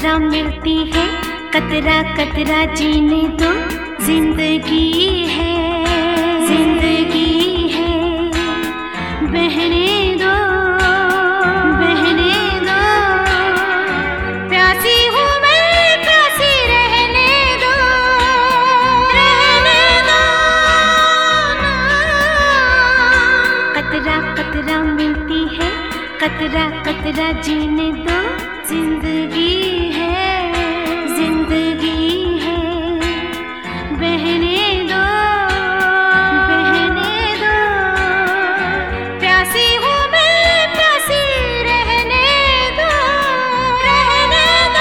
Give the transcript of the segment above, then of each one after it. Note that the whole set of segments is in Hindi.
कतरा मिलती है, कतरा कतरा जीने दो, जिंदगी है, जिंदगी है, बहने दो, बहने दो, प्यासी हूँ मैं, प्यासी रहने दो, रहने दो। कतरा कतरा मिलती है, कतरा कतरा जीने दो, जिंदगी है, जिंदगी है, बहने दो, बहने दो, प्यासी हूँ मैं, प्यासी रहने दो, रहने दो।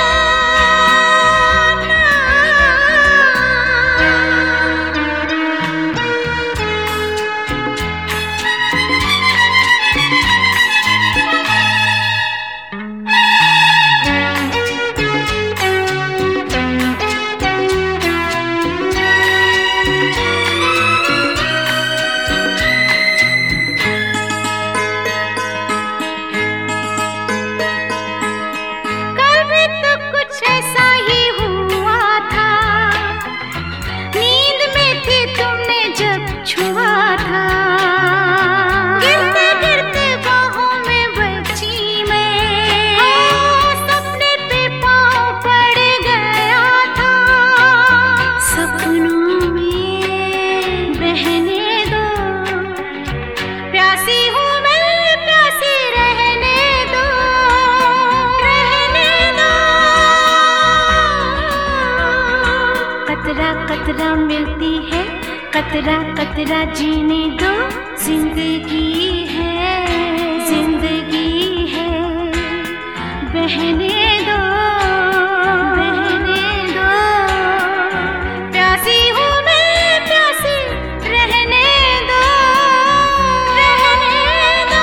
कतरा कतरा मिलती है, कतरा कतरा जीने दो, जिंदगी है, जिंदगी है, बहने दो, बहने दो, प्यासी हूँ मैं, प्यासी रहने दो, रहने दो।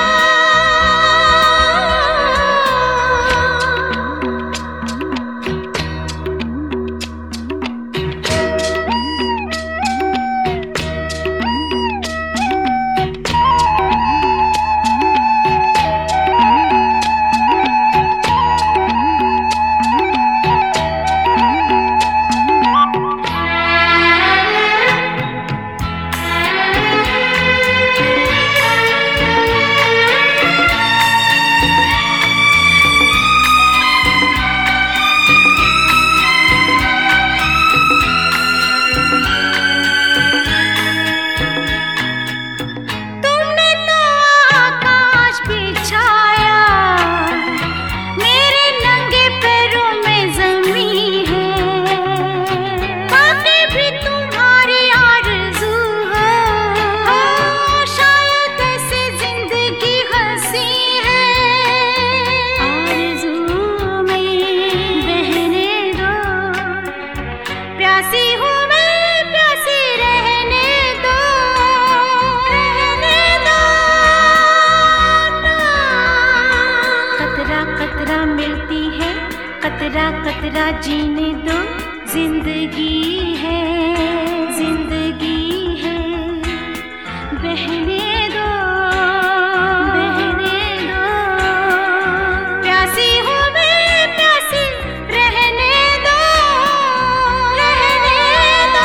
प्यासी हूँ मैं, प्यासी रहने दो, रहने दो। कतरा कतरा मिलती है, कतरा कतरा जीने दो, जिंदगी है, जिंदगी है, बहने दो, बहने दो, प्यासी हूँ मैं, प्यासी रहने दो, रहने दो।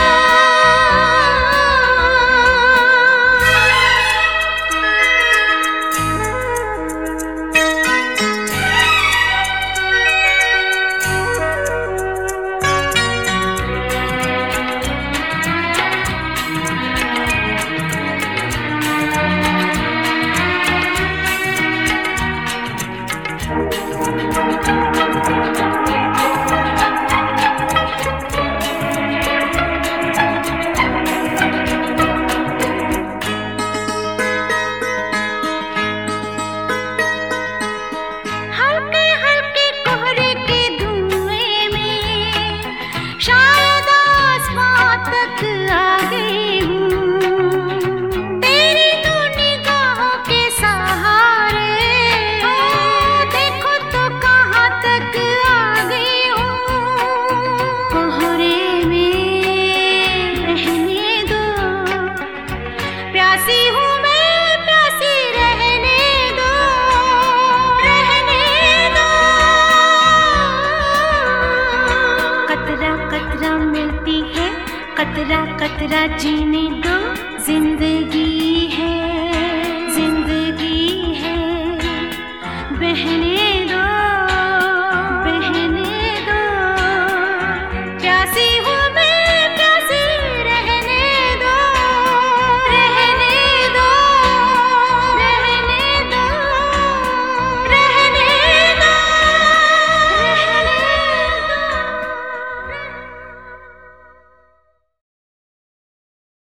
कतरा कतरा जीने दो, जिंदगी है, जिंदगी है, बहने